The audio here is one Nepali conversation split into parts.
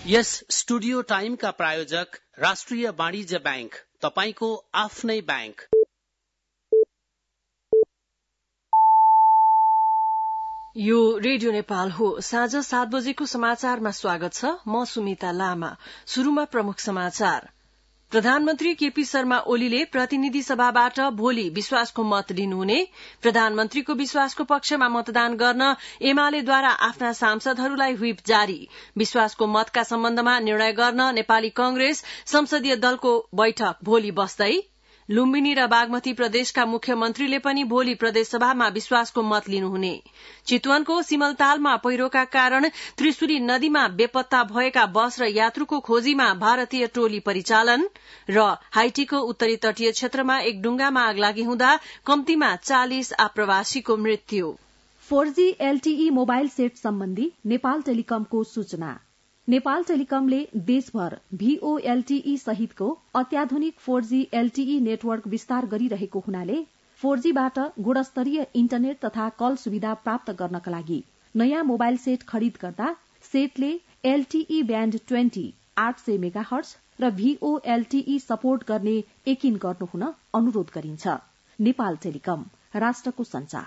यस स्टुडियो टाइमका प्रायोजक राष्ट्रिय वाणिज्य बैंक, तपाईको आफ्नै बैंक। यो रेडियो नेपाल हो। साँझ 7 बजेको समाचारमा स्वागत छ। म सुमिता लामा। शुरूमा प्रमुख समाचार। प्रधानमन्त्री केपी शर्मा ओलीले प्रतिनिधि सभाबाट भोलि विश्वासको मत लिनुहुने, प्रधानमन्त्रीको विश्वासको पक्षमा मतदान गर्न एमालेद्वारा आफ्ना सांसदहरूलाई व्हिप जारी, विश्वासको मतका सम्बन्धमा निर्णय गर्न नेपाली कांग्रेस संसदीय दलको बैठक भोलि बस्दै, लुम्बिनी र बागमती प्रदेशका मुख्यमन्त्रीले पनि भोलि प्रदेशसभामा विश्वासको मत लिनुहुने, चितवनको सिमलतालमा पहिरोका कारण त्रिशुली नदीमा बेपत्ता भएका बस र यात्रुको खोजीमा भारतीय टोली परिचालन र हाइटीको उत्तरी तटीय क्षेत्रमा एक डुंगामा आगलागी हुँदा कम्तीमा 40 आप्रवासीको मृत्यु। 4G LTE मोबाइल सेट सम्बन्धी नेपाल टेलिकमको सूचना। नेपाल टेलिकमले देशभर VOLTE सहितको अत्याधुनिक 4G LTE नेटवर्क विस्तार गरिरहेको हुनाले 4Gबाट गुणस्तरीय इन्टरनेट तथा कल सुविधा प्राप्त गर्नका लागि नयाँ मोबाइल सेट खरिद गर्दा सेटले LTE ब्यान्ड 20 800 मेगाहर्ज र VOLTE सपोर्ट गर्ने यकिन गर्नुहुन अनुरोध गरिन्छ। नेपाल टेलिकम, राष्ट्रको संचार।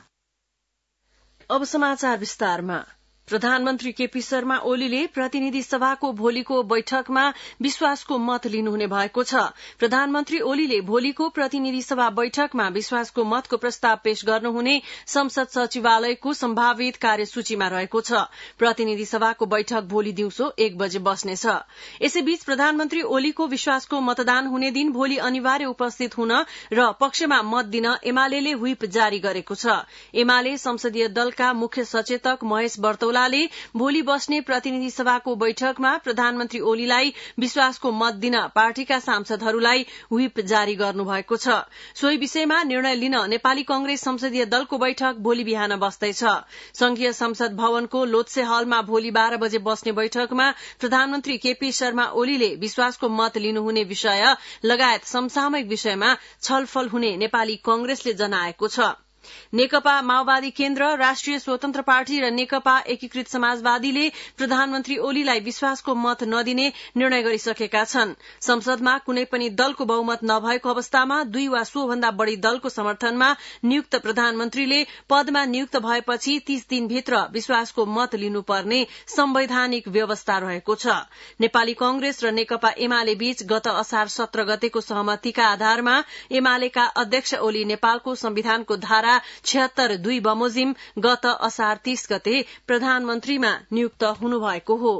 अब समाचार विस्तारमा। प्रधानमन्त्री केपी शर्मा ओलीले प्रतिनिधि सभाको भोलिको बैठकमा विश्वासको मत लिनुहुने भएको छ। प्रधानमन्त्री ओलीले भोलिको प्रतिनिधि सभा बैठकमा विश्वासको मतको प्रस्ताव पेश गर्नुहुने संसद सचिवालयको सम्भावित कार्यसूचीमा रहेको छ। प्रतिनिधि सभाको बैठक भोलि दिउँसो 1 बजे बस्नेछ। यसैबीच प्रधानमन्त्री ओलीको विश्वासको मतदान हुने दिन भोलि अनिवार्य उपस्थित हुन र पक्षमा मत दिन एमाले व्हिप जारी गरेको छ। एमाले संसदीय दलका मुख्य सचेतक महेश बर्तौलाले भोलि बस्ने प्रतिनिधि सभाको बैठकमा प्रधानमन्त्री ओलीलाई विश्वासको मत दिन पार्टीका सांसदहरूलाई व्हिप जारी गर्नुभएको छ। सोही विषयमा निर्णय लिन नेपाली कांग्रेस संसदीय दलको बैठक भोलि बिहान बस्दैछ। संघीय संसद भवनको लोत्से हलमा भोलि 12 बजे बस्ने बैठकमा प्रधानमन्त्री केपी शर्मा ओलीले विश्वासको मत लिनुहुने विषय लगायत समसामयिक विषयमा छलफल हुने नेपाली कांग्रेसले जनाएको छ। नेकपा माओवादी केन्द्र, राष्ट्रिय स्वतन्त्र पार्टी र नेकपा एकीकृत समाजवादीले प्रधानमन्त्री ओलीलाई विश्वासको मत नदिने निर्णय गरिसकेका छन्। संसदमा कुनै पनि दलको बहुमत नभएको अवस्थामा 2 वा सोभन्दा बढ़ी दलको समर्थनमा नियुक्त प्रधानमन्त्रीले पदमा नियुक्त भएपछि 30 दिनभित्र विश्वासको मत लिनुपर्ने संवैधानिक व्यवस्था रहेको छ। नेपाली कांग्रेस र नेकपा एमाले बीच गत असार 17 गतेको सहमतिका आधारमा एमालेका अध्यक्ष ओली नेपालको संविधानको धारा 76(2) बमोजिम गत असार 30 गते प्रधानमन्त्रीमा नियुक्त हुनुभएको हो।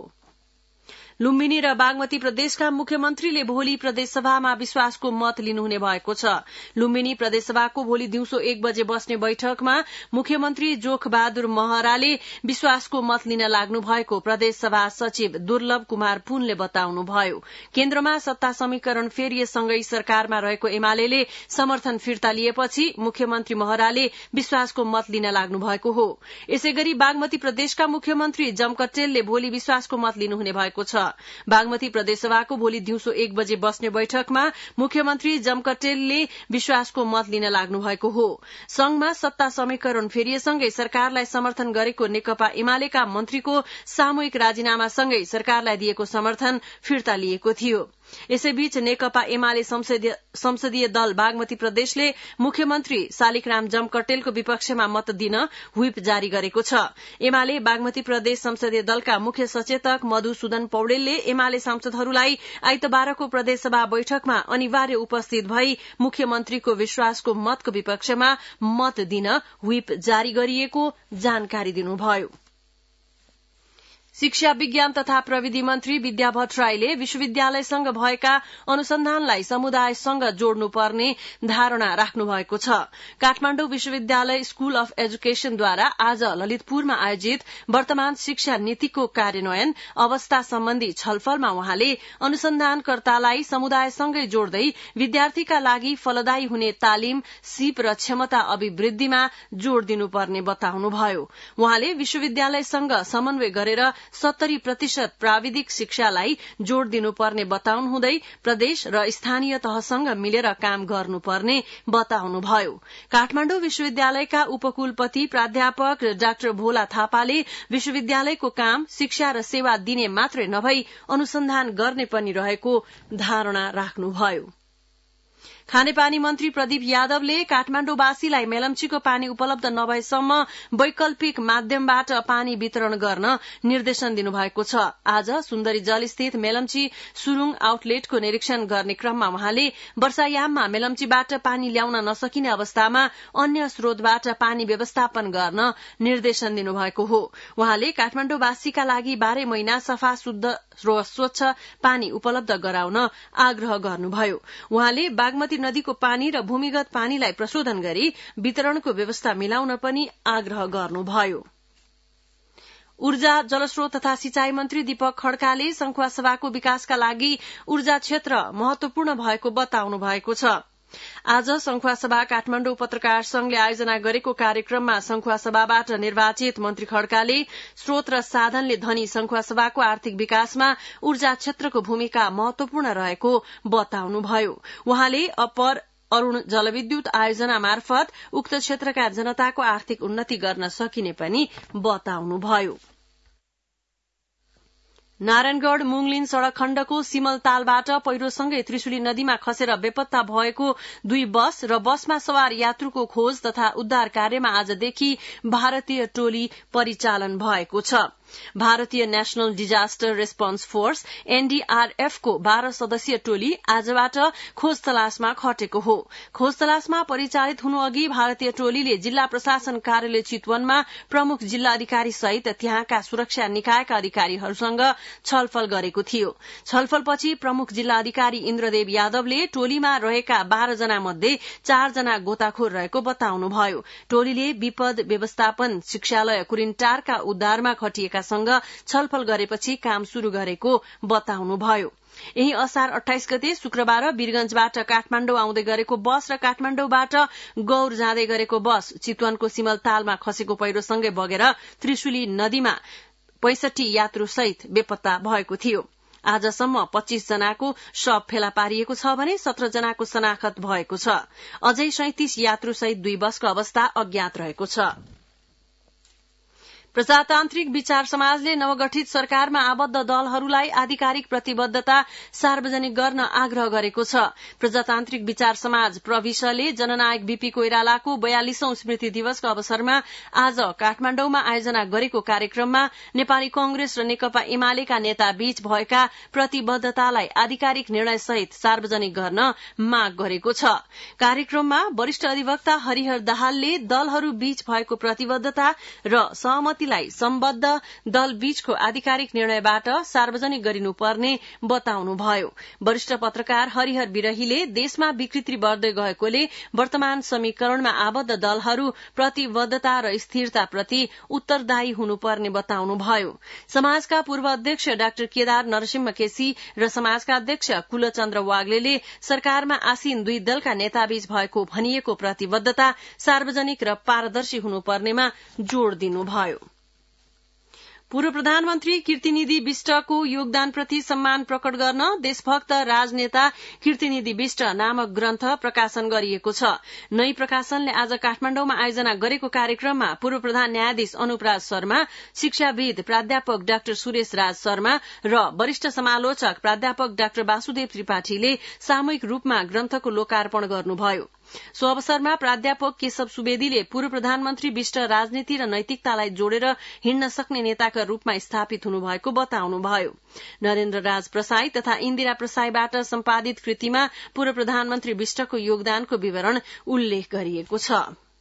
लुम्बिनी र बागमती प्रदेशका मुख्यमन्त्रीले भोलि प्रदेशसभामा विश्वासको मत लिनुहुने भएको छ। लुम्बिनी प्रदेशसभाको भोलि दिउँसो 1 बजे बस्ने बैठकमा मुख्यमन्त्री जोख बहादुर महराले विश्वासको मत लिन लाग्नु भएको प्रदेशसभा सचिव दुर्लभ कुमार पुनले बताउनुभयो। केन्द्रमा सत्ता समीकरण फेरिएसँगै सरकारमा रहेको एमाले समर्थन फिर्ता लिएपछि मुख्यमन्त्री महराले विश्वासको मत लिन लाग्नु भएको हो। यसैगरी बागमती प्रदेशका मुख्यमन्त्री जमकटेलले भोलि विश्वासको मत लिनुहुने भएको छ। बागमती प्रदेशसभाको भोलि दिउँसो 1 बजे बस्ने बैठकमा मुख्यमन्त्री जमकटेलले विश्वासको मत लिन लाग्नु भएको हो। संघमा सत्ता समीकरण फेरिएसँगै सरकारलाई समर्थन गरेको नेकपा एमालेका मन्त्रीको सामूहिक राजीनामासँगै सरकारलाई दिएको समर्थन फिर्ता लिएको थियो। यसैबीच नेकपा एमाले संसदीय दल बागमती प्रदेशले मुख्यमन्त्री शालिग्राम जमकटेलको विपक्षमा मत दिन व्हिप जारी गरेको छ। एमाले बागमती प्रदेश संसदीय दलका मुख्य सचेतक मधुसूदन पौडेलले एमाले सांसदहरूलाई आइतबारको प्रदेशसभा बैठकमा अनिवार्य उपस्थित भई मुख्यमन्त्रीको विश्वासको मतको विपक्षमा मत दिन व्हिप जारी गरिएको जानकारी दिनुभयो। शिक्षा विज्ञान तथा प्रविधि मन्त्री विद्या भट्टराईले विश्वविद्यालयसँग भएका अनुसन्धानलाई समुदायसँग जोड्नुपर्ने धारणा राख्नु भएको छ। काठमाडौँ विश्वविद्यालय स्कूल अफ एजुकेशनद्वारा आज ललितपुरमा आयोजित वर्तमान शिक्षा नीतिको कार्यान्वयन अवस्था सम्बन्धी छलफलमा उहाँले अनुसन्धानकर्तालाई समुदायसँगै जोड्दै विद्यार्थीका लागि फलदायी हुने तालिम, सिप र क्षमता अभिवृद्धिमा जोड़ दिनुपर्ने बताउनुभयो। उहाँले विश्वविद्यालयसँग समन्वय गरेर 70% प्राविधिक शिक्षालाई जोड़ दिनुपर्ने बताउनुहुँदै प्रदेश र स्थानीय तहसँग मिलेर काम गर्नुपर्ने बताउनुभयो। काठमाडौँ विश्वविद्यालयका उपकुलपति प्राध्यापक डाक्टर भोला थापाले विश्वविद्यालयको काम शिक्षा र सेवा दिने मात्रै नभई अनुसन्धान गर्ने पनि रहेको धारणा राख्नुभयो। खानेपानी मन्त्री प्रदीप यादवले काठमाडौँवासीलाई मेलम्चीको पानी उपलब्ध नभएसम्म वैकल्पिक माध्यमबाट पानी वितरण गर्न निर्देशन दिनुभएको छ। आज सुन्दरी जल स्थित मेलम्ची सुरुङ आउटलेटको निरीक्षण गर्ने क्रममा उहाँले वर्षायाममा मेलम्चीबाट पानी ल्याउन नसकिने अवस्थामा अन्य स्रोतबाट पानी व्यवस्थापन गर्न निर्देशन दिनुभएको हो। उहाँले काठमाडौँवासीका लागि 12 महिना सफा शुद्ध र स्वच्छ पानी उपलब्ध गराउन आग्रह गर्नुभयो। उहाँले बागमती नदीको पानी र भूमिगत पानीलाई प्रशोधन गरी वितरणको व्यवस्था मिलाउन पनि आग्रह गर्नुभयो। ऊर्जा जलस्रोत तथा सिंचाई मन्त्री दीपक खड्काले संखुवासभाको विकासका लागि ऊर्जा क्षेत्र महत्वपूर्ण भएको बताउनु भएको छ। आज संखुवासभा काठमाडौँ पत्रकार संघले आयोजना गरेको कार्यक्रममा संखुवासभाबाट निर्वाचित मन्त्री खड्काले स्रोत र साधनले धनी संखुवासभाको आर्थिक विकासमा ऊर्जा क्षेत्रको भूमिका महत्वपूर्ण रहेको बताउनुभयो। उहाँले अप्पर अरूण जलविद्युत आयोजना मार्फत उक्त क्षेत्रका जनताको आर्थिक उन्नति गर्न सकिने पनि बताउनुभयो। नारायणगढ़ मुङलिन सड़क खण्डको सिमलतालबाट पहिरोसँगै त्रिशुली नदीमा खसेर बेपत्ता भएको 2 बस र बसमा सवार यात्रुको खोज तथा उद्धार कार्यमा आजदेखि भारतीय टोली परिचालन भएको छ। भारतीय National Disaster Response Force NDRF को 12 सदस्यीय टोली आजबाट खोज तलासमा खटेको हो। खोज तलासमा परिचालित हुनु अघि भारतीय टोलीले जिल्ला प्रशासन कार्यालय चितवनमा प्रमुख जिल्ला अधिकारी सहित त्यहाँका सुरक्षा निकायका अधिकारीहरूसँग छलफल गरेको थियो। छलफलपछि प्रमुख जिल्ला अधिकारी इन्द्रदेव यादवले टोलीमा रहेका 12 जना मध्ये 4 जना गोताखोर रहेको बताउनुभयो। टोलीले विपद व्यवस्थापन शिक्षालय कुरिन्टारका उद्धारमा खटिएका सँग छलफल गरेपछि काम शुरू गरेको बताउनुभयो। यही असार 28 गते शुक्रबार वीरगंजबाट काठमाडौँ आउँदै गरेको बस र काठमाडौँबाट गौर जाँदै गरेको बस चितवनको सिमलतालमा खसेको पहिरोसँगै बगेर त्रिशुली नदीमा 65 यात्रु सहित बेपत्ता भएको थियो। आजसम्म 25 जनाको शव फेला पारिएको छ भने 17 जनाको शनाखत भएको छ। अझै 37 यात्रु सहित 2 बसको अवस्था अज्ञात रहेको छ। प्रजातान्त्रिक विचार समाजले नवगठित सरकारमा आबद्ध दलहरूलाई आधिकारिक प्रतिबद्धता सार्वजनिक गर्न आग्रह गरेको छ। प्रजातान्त्रिक विचार समाज प्रविशले जननायक बीपी कोइरालाको 42औं स्मृति दिवसको अवसरमा आज काठमाडौँमा आयोजना गरेको कार्यक्रममा नेपाली कांग्रेस र नेकपा एमालेका नेता बीच भएका प्रतिबद्धतालाई आधिकारिक निर्णय सहित सार्वजनिक गर्न माग गरेको छ। कार्यक्रममा वरिष्ठ अधिवक्ता हरिहर दाहालले दलहरू बीच भएको प्रतिबद्धता र सहमति सम्बद्ध दल बीचको आधिकारिक निर्णयबाट सार्वजनिक गरिनुपर्ने बताउनुभयो। वरिष्ठ पत्रकार हरिहर विरहीले देशमा विकृति बढ़दै गएकोले वर्तमान समीकरणमा आबद्ध दलहरू प्रतिबद्धता र स्थिरताप्रति उत्तरदायी हुनुपर्ने बताउनुभयो। समाजका पूर्व अध्यक्ष डाक्टर केदार नरसिंह केसी र समाजका अध्यक्ष कुलचन्द्र वाग्लेले सरकारमा आसीन 2 दलका नेताबीच भएको भनिएको प्रतिबद्धता सार्वजनिक र पारदर्शी हुनुपर्नेमा जोड़ दिनुभयो। पूर्व प्रधानमन्त्री कीर्तिनिधि विष्टको योगदानप्रति सम्मान प्रकट गर्न देशभक्त राजनेता कीर्तिनिधि विष्ट नामक ग्रन्थ प्रकाशन गरिएको छ। नई प्रकाशनले आज काठमाडौँमा आयोजना गरेको कार्यक्रममा पूर्व प्रधान न्यायाधीश अनुप राज शर्मा, शिक्षाविद प्राध्यापक डाक्टर सुरेश राज शर्मा र वरिष्ठ समालोचक प्राध्यापक डाक्टर वासुदेव त्रिपाठीले सामूहिक रूपमा ग्रन्थको लोकार्पण गर्नुभयो। सो अवसरमा प्राध्यापक केशव सुवेदीले पूर्व प्रधानमन्त्री विष्ट राजनीति र नैतिकतालाई जोडेर हिँड्न सक्ने नेताका रूपमा स्थापित हुनुभएको बताउनुभयो। नरेन्द्र राज प्रसाई तथा इन्दिरा प्रसाईबाट सम्पादित कृतिमा पूर्व प्रधानमन्त्री विष्टको योगदानको विवरण उल्लेख गरिएको छ।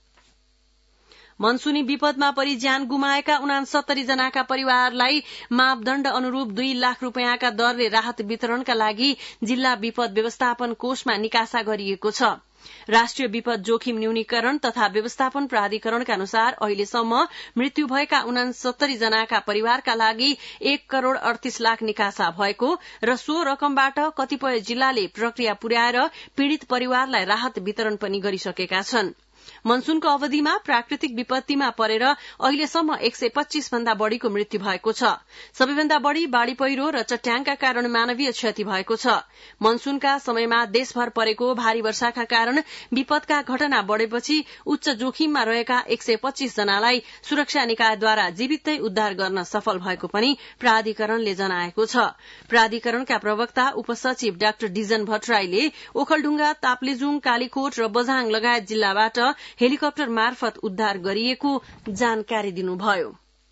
मनसुनी विपदमा परि ज्यान गुमाएका 69 जनाका परिवारलाई मापदण्ड अनुरूप 2 लाख रूपियाँका दरले राहत वितरणका लागि जिल्ला विपद व्यवस्थापन कोषमा निकासा गरिएको छ। राष्ट्रिय विपद जोखिम न्यूनीकरण तथा व्यवस्थापन प्राधिकरणका अनुसार अहिलेसम्म मृत्यु भएका 69 जनाका परिवारका लागि 1 करोड़ 38 लाख निकासा भएको र सो रकमबाट कतिपय जिल्लाले प्रक्रिया पुर्याएर पीड़ित परिवारलाई राहत वितरण पनि गरिसकेका छन्। मनसूनको अवधिमा प्राकृतिक विपत्तिमा परेर अहिलेसम्म 125 भन्दा बढ़ीको मृत्यु भएको छ। सबैभन्दा बढ़ी बाढ़ी पहिरो र चट्याङका कारण मानवीय क्षति भएको छ। मनसूनका समयमा देशभर परेको भारी वर्षाका कारण विपदका घटना बढ़ेपछि उच्च जोखिममा रहेका 125 जनालाई सुरक्षा निकायद्वारा जीवितै उद्धार गर्न सफल भएको पनि प्राधिकरणले जनाएको छ। प्राधिकरणका प्रवक्ता उपसचिव डाक्टर डिजन भट्टराईले ओखलढुङ्गा, ताप्लेजुङ, कालीकोट र बझाङ लगायत जिल्लाबाट हेलिकप्टर मार्फत उद्धार गरिएको जानकारी दिनुभयो।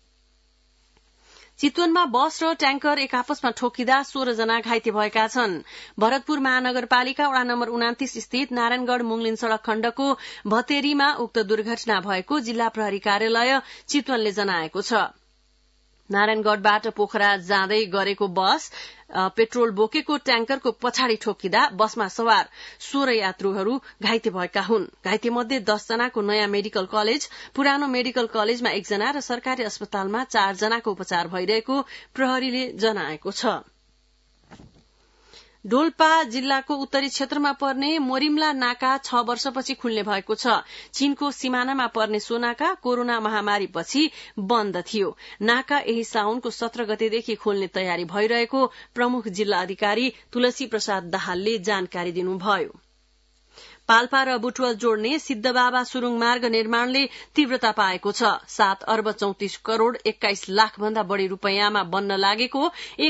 चितवनमा बस र ट्याङ्कर एक आपसमा ठोकिँदा 16 जना घाइते भएका छन्। भरतपुर महानगरपालिका वडा नम्बर 29 स्थित नारायणगढ़ मुङलिन सड़क खण्डको भतेरीमा उक्त दुर्घटना भएको जिल्ला प्रहरी कार्यालय चितवनले जनाएको छ। नारायणगढ़बाट पोखरा जाँदै गरेको बस पेट्रोल बोकेको ट्याङ्करको पछाडि ठोकिँदा बसमा सवार 16 यात्रुहरू घाइते भएका हुन्। घाइते मध्ये 10 जनाको नयाँ मेडिकल कलेज, पुरानो मेडिकल कलेजमा 1 जना र सरकारी अस्पतालमा 4 जनाको उपचार भइरहेको प्रहरीले जनाएको छ। डोल्पा जिल्लाको उत्तरी क्षेत्रमा पर्ने मोरिमला नाका 6 वर्षपछि खुल्ने भएको छ। चीनको सिमानामा पर्ने सो नाका कोरोना महामारीपछि बन्द थियो। नाका यही साउनको 17 गतेदेखि खोल्ने तयारी भइरहेको प्रमुख जिल्ला अधिकारी तुलसी प्रसाद दाहालले जानकारी दिनुभयो। पाल्पा र बुटवल जोड्ने सिद्धबाबा सुरुङ मार्ग निर्माणले तीव्रता पाएको छ। 7 अर्ब 34 करोड़ 21 लाख भन्दा बढ़ी रूपैयाँमा बन्न लागेको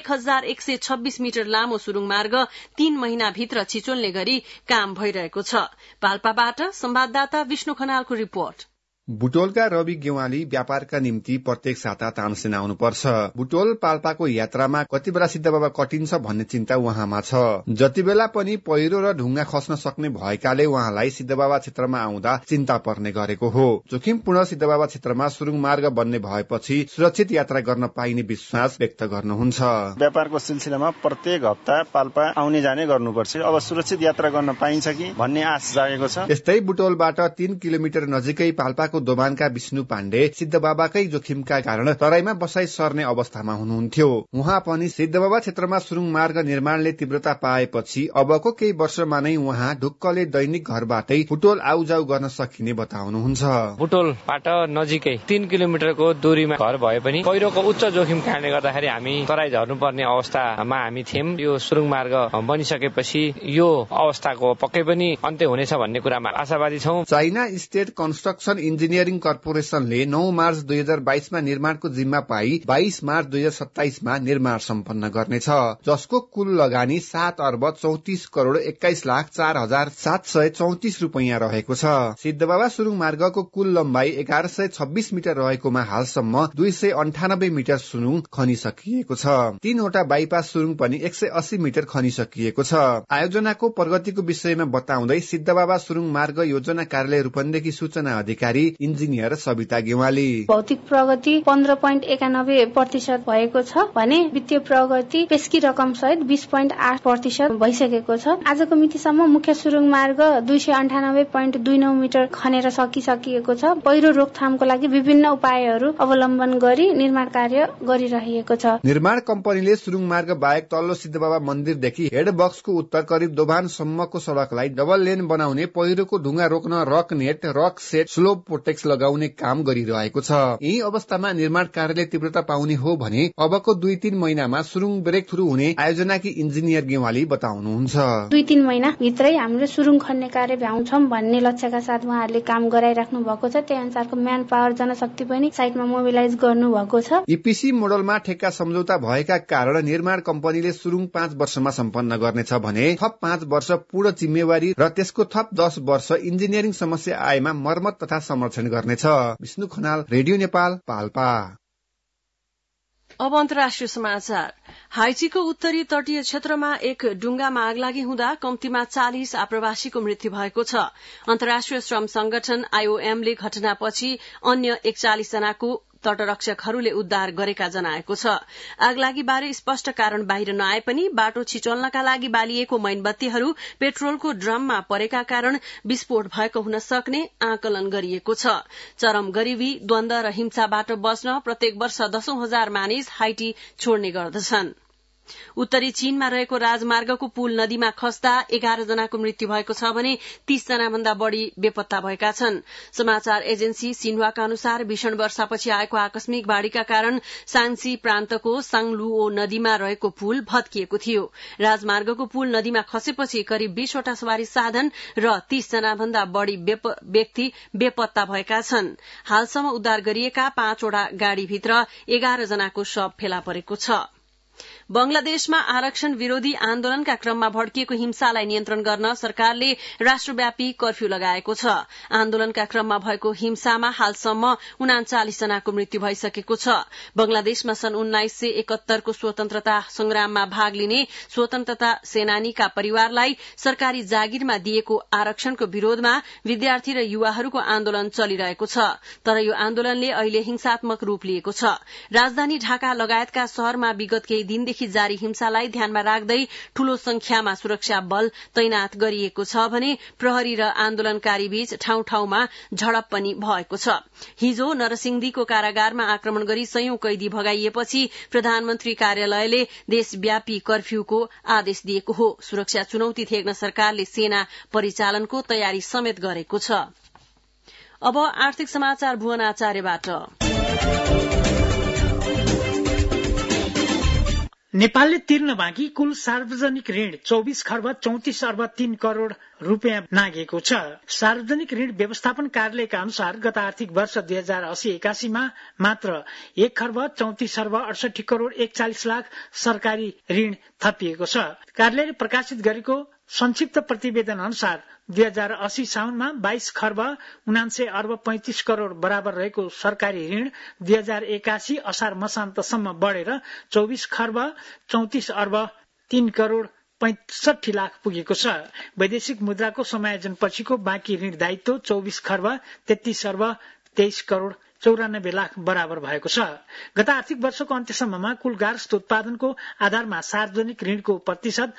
1126 मिटर लामो सुरुङ मार्ग 3 महिनाभित्र छिचोल्ने गरी काम भइरहेको छ। पाल्पाबाट संवाददाता विष्णु खनालको रिपोर्ट। बुटोलका रवि गेवाली व्यापारका निम्ति प्रत्येक साता तानसेन आउनुपर्छ। बुटोल पाल्पाको यात्रामा कति बेला सिद्धबाबा कटिन्छ भन्ने चिन्ता उहाँमा छ। जति बेला पनि पहिरो र ढुङ्गा खस्न सक्ने भएकाले उहाँलाई सिद्धबाबा क्षेत्रमा आउँदा चिन्ता पर्ने गरेको हो। जोखिमपूर्ण सिद्धबाबा क्षेत्रमा सुरुङ मार्ग बन्ने भएपछि सुरक्षित यात्रा गर्न पाइने विश्वास व्यक्त गर्नुहुन्छ। व्यापारको सिलसिलामा प्रत्येक हप्ता पाल्पा आउने जाने गर्नुपर्छ। अब सुरक्षित यात्रा गर्न पाइन्छ कि भन्ने आश जागेको छ। यस्तै बुटोलबाट 3 किलोमिटर नजिकै पाल्पाको दोभानका विष्णु पाण्डे सिद्धबाबाकै जोखिमका कारण तराईमा बसाई सर्ने अवस्थामा हुनुहुन्थ्यो। उहाँ पनि सिद्धबाबा क्षेत्रमा सुरुङ मार्ग निर्माणले तीव्रता पाएपछि अबको केही वर्षमा नै उहाँ ढुक्कले दैनिक घरबाटै बुटोल आउजाउ गर्न सकिने बताउनुहुन्छ। बुटोलबाट नजिकै 3 किलोमिटरको दूरीमा घर भए पनि पहिरोको उच्च जोखिम कारणले गर्दाखेरि हामी तराई झर्नुपर्ने अवस्थामा हामी थियौं। यो सुरुङ मार्ग बनिसकेपछि यो अवस्थाको पक्कै पनि अन्त्य हुनेछ भन्ने कुरामा आशावादी छौं। चाइना स्टेट कन्स्ट्रक्सन इन्जिनियरिङ कर्पोरेशनले 9 मार्च 2022 मा निर्माणको जिम्मा पाई 22 मार्च 2027 मा निर्माण सम्पन्न गर्नेछ, जसको कुल लगानी 7 अर्ब 34 करोड़ 21 लाख 4,734 रूपैयाँ रहेको छ। सिद्धबाबा सुरुङ मार्गको कुल लम्बाई 1126 मिटर रहेकोमा हालसम्म 298 मिटर सुरुङ खनिसकिएको छ। 3वटा बाइपास सुरुङ पनि 180 मिटर खनिसकिएको छ। आयोजनाको प्रगतिको विषयमा बताउँदै सिद्धबाबा सुरुङ मार्ग योजना कार्यालय रूपन्देही सूचना अधिकारी इन्जिनियर सविता गेवाली, भौतिक प्रगति 15.91% भएको छ भने वित्तीय प्रगति पेस्की रकम सहित 20.8% भइसकेको छ। आजको मितिसम्म मुख्य सुरुङ मार्ग 298.29 मिटर खनेर सकिसकिएको छ। पहिरो रोकथामको लागि विभिन्न उपायहरू अवलम्बन गरी निर्माण कार्य गरिरहेको छ। निर्माण कम्पनीले सुरुङ मार्ग बाहेक तल्लो सिद्धबाबा मन्दिरदेखि हेड बक्सको उत्तर करिब दोभानसम्मको सड़कलाई डबल लेन बनाउने, पहिरोको ढुङ्गा रोक्न rock net, rock set, slope protects लगाउने काम गरिरहेको छ। यही अवस्थामा निर्माण कार्यले तीव्रता पाउने हो भने अबको 2-3 महिनामा सुरुङ ब्रेक थ्रु हुने आयोजनाकी इन्जिनियर गेवाली बताउनुहुन्छ। 2-3 महिना भित्रै हामीले सुरुङ खन्ने कार्य भ्याउँछौं भन्ने लक्ष्यका साथ उहाँहरूले काम गराइराख्नु भएको छ। त्यही अनुसारको म्यान पावर जनशक्ति पनि साइटमा मोबिलाइज गर्नु भएको छ। ईपीसी मोडलमा ठेक्का सम्झौता भएका कारण निर्माण कम्पनीले सुरुङ 5 वर्षमा सम्पन्न गर्नेछ भने थप 5 वर्ष पूर्ण जिम्मेवारी र त्यसको थप 10 वर्ष इन्जिनियरिङ समस्या आएमा मर्मत तथा संरक्षण गर्नेछ। विष्णु खनाल, रेडियो नेपाल, पाल्पा। अब अन्तर्राष्ट्रिय समाचार। हाइटीको उत्तरी तटीय क्षेत्रमा एक डुंगामा आगलागी हुँदा कम्तीमा 40 आप्रवासीको मृत्यु भएको छ। अन्तर्राष्ट्रिय श्रम संगठन आईओएमले घटनापछि अन्य 41 जनाको तटरक्षकहरूले उद्धार गरेका जनाएको छ। आगलागी बारे स्पष्ट कारण बाहिर नआए पनि बाटो छिचोल्नका लागि बालिएको मैनबत्तीहरू पेट्रोलको ड्रममा परेका कारण विस्फोट भएको हुन सक्ने आकलन गरिएको छ। चरम गरीबी, द्वन्द र हिंसाबाट बच्न प्रत्येक वर्ष 10,000 मानिस हाइटी छोड्ने गर्दछन्। उत्तरी चीनमा रहेको राजमार्गको पुल नदीमा खस्दा 11 जनाको मृत्यु भएको छ भने 30 जना भन्दा बढ़ी बेपत्ता भएका छन्। समाचार एजेन्सी सिन्हुवाका अनुसार भीषण वर्षापछि आएको आकस्मिक बाढ़ीका कारण सांसी प्रान्तको सांगलुओ नदीमा रहेको पुल भत्किएको थियो। राजमार्गको पुल नदीमा खसेपछि करिब 20 वटा सवारी साधन र 30 जना भन्दा बढ़ी व्यक्ति बेपत्ता भएका छन्। हालसम्म उद्धार गरिएका 5 वटा गाड़ीभित्र 11 जनाको शव फेला परेको छ। बंगलादेशमा आरक्षण विरोधी आन्दोलनका क्रममा भड्किएको हिंसालाई नियन्त्रण गर्न सरकारले राष्ट्रव्यापी कर्फ्यू लगाएको छ। आन्दोलनका क्रममा भएको हिंसामा हालसम्म 39 जनाको मृत्यु भइसकेको छ। बंगलादेशमा सन् 1971 को स्वतन्त्रता संग्राममा भाग लिने स्वतन्त्रता सेनानीका परिवारलाई सरकारी जागिरमा दिएको आरक्षणको विरोधमा विद्यार्थी र युवाहरूको आन्दोलन चलिरहेको छ। तर यो आन्दोलनले अहिले हिंसात्मक रूप लिएको छ। राजधानी ढाका लगायतका शहरमा विगत केही दिनदेखि जारी हिंसालाई ध्यानमा राख्दै ठूलो संख्यामा सुरक्षा बल तैनात गरिएको छ भने प्रहरी र आन्दोलनकारी बीच ठाउँ ठाउँमा झडप पनि भएको छ। हिजो नरसिंहदीको कारागारमा आक्रमण गरी 100 कैदी भगाइएपछि प्रधानमन्त्री कार्यालयले देशव्यापी कर्फ्यूको आदेश दिएको हो। सुरक्षा चुनौती थेग्न सरकारले सेना परिचालनको तयारी समेत गरेको छ। अब आर्थिक समाचार भुवन आचार्यबाट। नेपालले तिर्न बाँकी कुल सार्वजनिक ऋण 24 खर्ब 34 अर्ब 3 करोड़ रूपियाँ नागेको छ। सार्वजनिक ऋण व्यवस्थापन कार्यालयका अनुसार गत आर्थिक वर्ष 2080-81 मा मात्र 1 खर्ब 34 अर्ब 68 करोड़ 41 लाख सरकारी ऋण थपिएको छ। कार्यालयले प्रकाशित गरेको संक्षिप्त प्रतिवेदन अनुसार 2080 साउनमा 22 खर्ब 79 अर्ब 35 करोड़ बराबर रहेको सरकारी ऋण 2081 असार मसान्तसम्म बढेर 24 खर्ब 34 अर्ब 3 करोड़ 65 लाख पुगेको छ। वैदेशिक मुद्राको समायोजन पछिको बाँकी ऋण दायित्व 24 खर्ब 33 अर्ब 23 करोड़ 94 लाख बराबर भएको छ। गत आर्थिक वर्षको अन्त्यसम्ममा कुल गार्हस्थ्य उत्पादनको आधारमा सार्वजनिक ऋणको प्रतिशत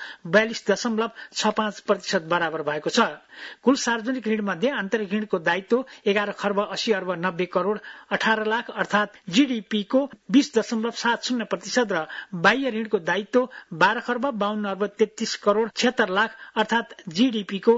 42.65% बराबर भएको छ। कुल सार्वजनिक ऋण मध्ये आन्तरिक ऋणको दायित्व 11 खर्ब 80 अर्ब 90 करोड़ 18 लाख अर्थात जीडीपी को 20.70% र बाह्य ऋणको दायित्व 12 खर्ब 52 अर्ब 33 करोड़ 76 लाख अर्थात जीडीपी को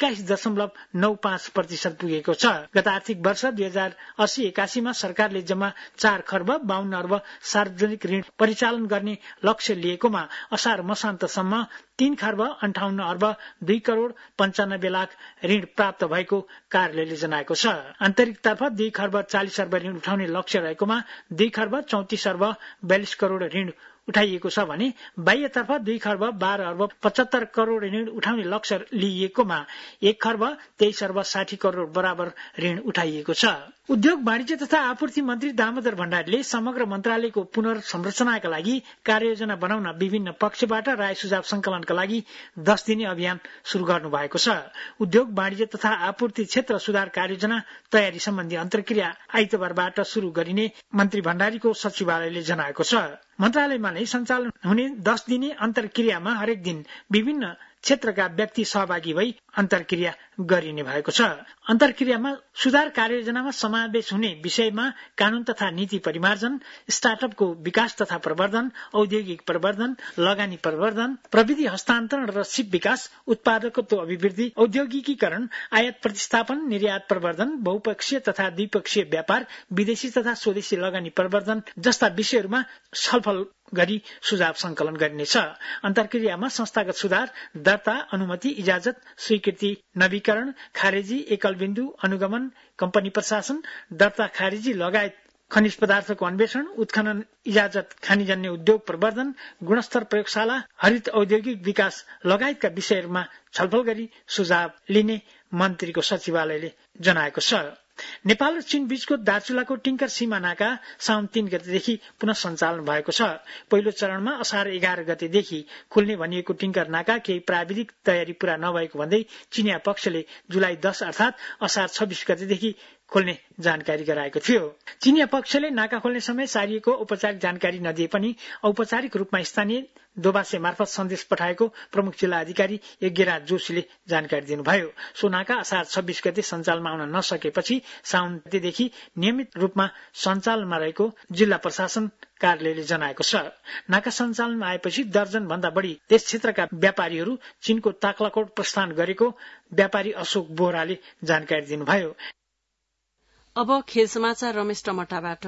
21.95% पुगेको छ। गत आर्थिक वर्ष 2080-81 मा सरकारले जम्मा 4 खर्ब 52 अर्ब सार्वजनिक ऋण परिचालन गर्ने लक्ष्य लिएकोमा असार मसान्तसम्म 3 खर्ब 58 अर्ब 2 करोड़ 95 लाख ऋण प्राप्त भएको कार्यालयले जनाएको छ। आन्तरिकतर्फ 2 खर्ब 40 अर्ब ऋण उठाउने लक्ष्य रहेकोमा 2 खर्ब 34 अर्ब 42 करोड़ ऋण उठाइएको छ भने बाह्यतर्फ 2 खर्ब 12 अर्ब 75 करोड़ ऋण उठाउने लक्ष्य लिइएकोमा 1 खर्ब 23 अर्ब 60 करोड़ बराबर ऋण उठाइएको छ। उद्योग वाणिज्य तथा आपूर्ति मन्त्री दामोदर भण्डारीले समग्र मन्त्रालयको पुनर्संरचनाका लागि कार्ययोजना बनाउन विभिन्न पक्षबाट राय सुझाव संकलनका लागि 10 दिने अभियान शुरू गर्नु भएको छ। उद्योग वाणिज्य तथा आपूर्ति क्षेत्र सुधार कार्ययोजना तयारी सम्बन्धी अन्तर्क्रिया आइतबारबाट शुरू गरिने मन्त्री भण्डारीको सचिवालयले जनाएको छ। मन्त्रालयमा नै सञ्चालन हुने 10 दिने अन्तर्क्रियामा हरेक दिन विभिन्न क्षेत्रका व्यक्ति सहभागी भई अन्तर्क्रिया गरिने भएको छ। अन्तर्क्रियामा सुधार कार्ययोजनामा समावेश हुने विषयमा कानून तथा नीति परिमार्जन, स्टार्टअपको विकास तथा प्रवर्धन, औद्योगिक प्रवर्धन, लगानी प्रवर्धन, प्रविधि हस्तान्तरण र सिप विकास, उत्पादकत्व अभिवृद्धि, औद्योगिकीकरण, आयात प्रतिस्थापन, निर्यात प्रवर्धन, बहुपक्षीय तथा द्विपक्षीय व्यापार, विदेशी तथा स्वदेशी लगानी प्रवर्धन जस्ता विषयहरूमा छलफल गरी सुझाव संकलन गरिनेछ। अन्तर्क्रियामा संस्थागत सुधार, दर्ता, अनुमति, इजाजत, स्वीकृति, नवीकरण, खारेजी, एकल बिन्दु, अनुगमन, कम्पनी प्रशासन, दर्ता, खारेजी लगायत खनिज पदार्थको अन्वेषण, उत्खनन, इजाजत, खानीजन्य उद्योग प्रवर्धन, गुणस्तर प्रयोगशाला, हरित औद्योगिक विकास लगायतका विषयहरूमा छलफल गरी सुझाव लिने मन्त्रीको सचिवालयले जनाएको छ। नेपाल र चीन बीचको दार्चुलाको टिंकर सीमा नाका साउन 3 गतेदेखि पुनः सञ्चालन भएको छ। पहिलो चरणमा असार 11 गतेदेखि खुल्ने भनिएको टिंकर नाका केही प्राविधिक तयारी पूरा नभएको भन्दै चीनिया पक्षले जुलाई 10 अर्थात असार 26 गतेदेखि खोल्ने जानकारी गराएको थियो। चिनिया पक्षले नाका खोल्ने समय सारिएको औपचारिक जानकारी नदिए पनि औपचारिक रूपमा स्थानीय दोबासे मार्फत सन्देश पठाएको प्रमुख जिल्ला अधिकारी यज्ञराज जोशीले जानकारी दिनुभयो। सो नाका असार 26 गते सञ्चालनमा आउन नसकेपछि साउन गतेदेखि नियमित रूपमा सञ्चालनमा रहेको जिल्ला प्रशासन कार्यालयले जनाएको छ। नाका सञ्चालनमा आएपछि दर्जन भन्दा बढी त्यस क्षेत्रका व्यापारीहरू चीनको ताक्लाकोट प्रस्थान गरेको व्यापारी अशोक बोहराले जानकारी दिनुभयो। अब खेल समाचार रमेश टमटाबाट।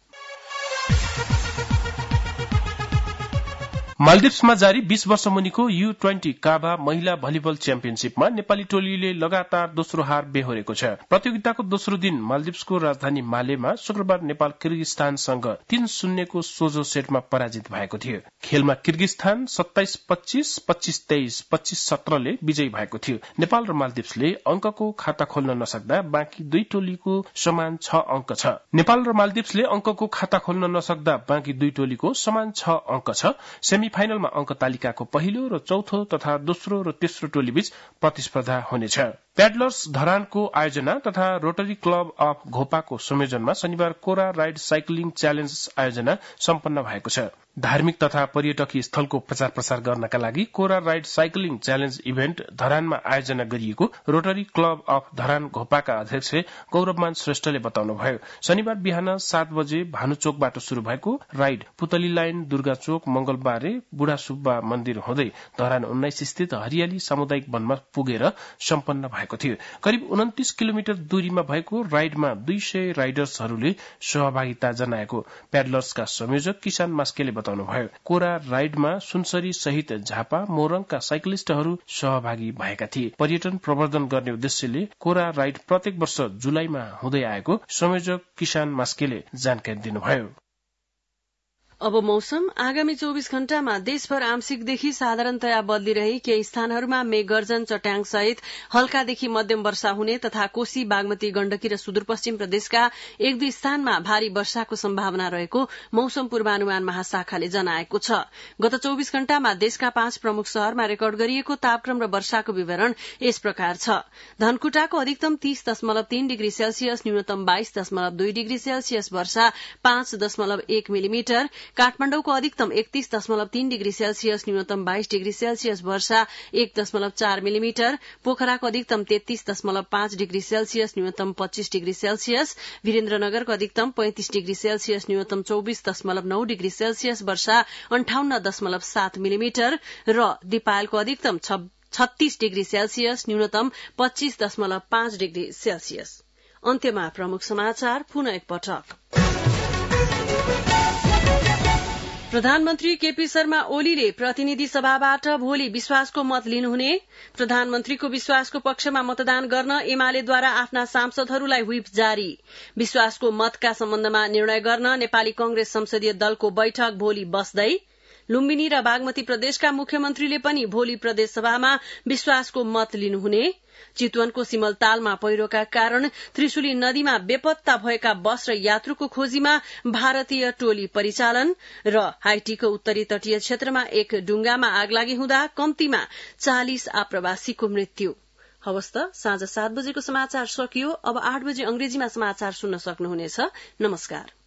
मालदिप्समा जारी 20 वर्ष मुनिको U20 काभा महिला भलिबल च्याम्पियनशीपमा नेपाली टोलीले लगातार दोस्रो हार बेहोरेको छ। प्रतियोगिताको दोस्रो दिन मालदिप्सको राजधानी मालेमा शुक्रबार नेपाल किर्गिस्तानसँग 3-0 को सोझो सेटमा पराजित भएको थियो। खेलमा किर्गिस्तान 27-25, 25-23, 25-17 ले विजयी भएको थियो। नेपाल र मालदिप्सले अंकको खाता खोल्न नसक्दा बाँकी दुई टोलीको समान 6 अंक छ। नेपाल र मालदिप्सले अंकको खाता खोल्न नसक्दा बाँकी दुई टोलीको समान 6 अंक छ। फाइनलमा अंक तालिकाको पहिलो र चौथो तथा दोस्रो र तेस्रो टोलीबीच प्रतिस्पर्धा हुनेछ। प्याडलर्स धरानको आयोजना तथा रोटरी क्लब अफ घोपाको संयोजनमा शनिबार कोरा राइड साइक्लिङ च्यालेन्ज आयोजना सम्पन्न भएको छ। धार्मिक तथा पर्यटकीय स्थलको प्रचार प्रसार गर्नका लागि Kora ride cycling challenge event धरानमा आयोजना गरिएको रोटरी क्लब अफ धरान घोपाका अध्यक्ष गौरवमान श्रेष्ठले बताउनुभयो। शनिबार बिहान 7 बजे भानुचोकबाट शुरू भएको राइड पुतली लाइन, दुर्गा चोक, मंगलबारे, बुढा सुब्बा मन्दिर हुँदै धरान 19 स्थित हरियाली सामुदायिक वनमा पुगेर सम्पन्न भएको थियो। करिब 29 किलोमिटर दूरीमा भएको राइडमा 200 राइडर्सहरूले सहभागिता जनाएको प्याडलर्सका संयोजक किसान मास्केले बताउनुभयो। कोरा राइडमा सुनसरी सहित झापा, मोरङका साइक्लिस्टहरू सहभागी भएका थिए। पर्यटन प्रवर्धन गर्ने उद्देश्यले कोरा राइड प्रत्येक वर्ष जुलाईमा हुँदै आएको संयोजक किसान मास्केले जानकारी दिनुभयो। अब मौसम। आगामी 24 घण्टामा देशभर आंशिकदेखि साधारणतया बदली रही केही स्थानहरूमा मेघगर्जन, चट्याङ सहित हल्कादेखि मध्यम वर्षा हुने तथा कोशी, बागमती, गण्डकी र सुदूरपश्चिम प्रदेशका 1-2 स्थानमा भारी वर्षाको सम्भावना रहेको मौसम पूर्वानुमान महाशाखाले जनाएको छ। गत 24 घण्टामा देशका 5 प्रमुख शहरमा रेकर्ड गरिएको तापक्रम र वर्षाको विवरण यस प्रकार छ। धनकुटाको अधिकतम 30.3 डिग्री सेल्सियस, न्यूनतम 22.2 डिग्री सेल्सियस वर्षा 5.1 मिलिमिटर, काठमाडौँको अधिकतम 31.3 डिग्री सेल्सियस, न्यूनतम 22 डिग्री सेल्सियस वर्षा 1.4 मिलिमिटर, पोखराको अधिकतम 33.5 डिग्री सेल्सियस, न्यूनतम 25 डिग्री सेल्सियस, वीरेन्द्रनगरको अधिकतम 35 डिग्री सेल्सियस, न्यूनतम 24.9 डिग्री सेल्सियस वर्षा 58.7 मिलिमिटर र दिपायलको अधिकतम 36 डिग्री सेल्सियस, न्यूनतम 25.5 डिग्री सेल्सियस। अन्त्यमा प्रमुख समाचार पुनः एकपटक। प्रधानमन्त्री केपी शर्मा ओलीले प्रतिनिधि सभाबाट भोलि विश्वासको मत लिनुहुने, प्रधानमन्त्रीको विश्वासको पक्षमा मतदान गर्न एमालेद्वारा आफ्ना सांसदहरूलाई व्हिप जारी, विश्वासको मतका सम्बन्धमा निर्णय गर्न नेपाली कांग्रेस संसदीय दलको बैठक भोलि बस्दै, लुम्बिनी र बागमती प्रदेशका मुख्यमन्त्रीले पनि भोलि प्रदेश सभामा विश्वासको मत लिनुहुने, चितवनको सिमलतालमा पहिरोका कारण त्रिशुली नदीमा बेपत्ता भएका बस र यात्रुको खोजीमा भारतीय टोली परिचालन र हाइटीको उत्तरी तटीय क्षेत्रमा एक डुंगामा आगलागी हुँदा कम्तीमा 40 आप्रवासीको मृत्यु। हवस् त, साँझ 7 बजेको समाचार सकियो। अब 8 बजे अंग्रेजीमा समाचार सुन्न सक्नुहुनेछ। नमस्कार।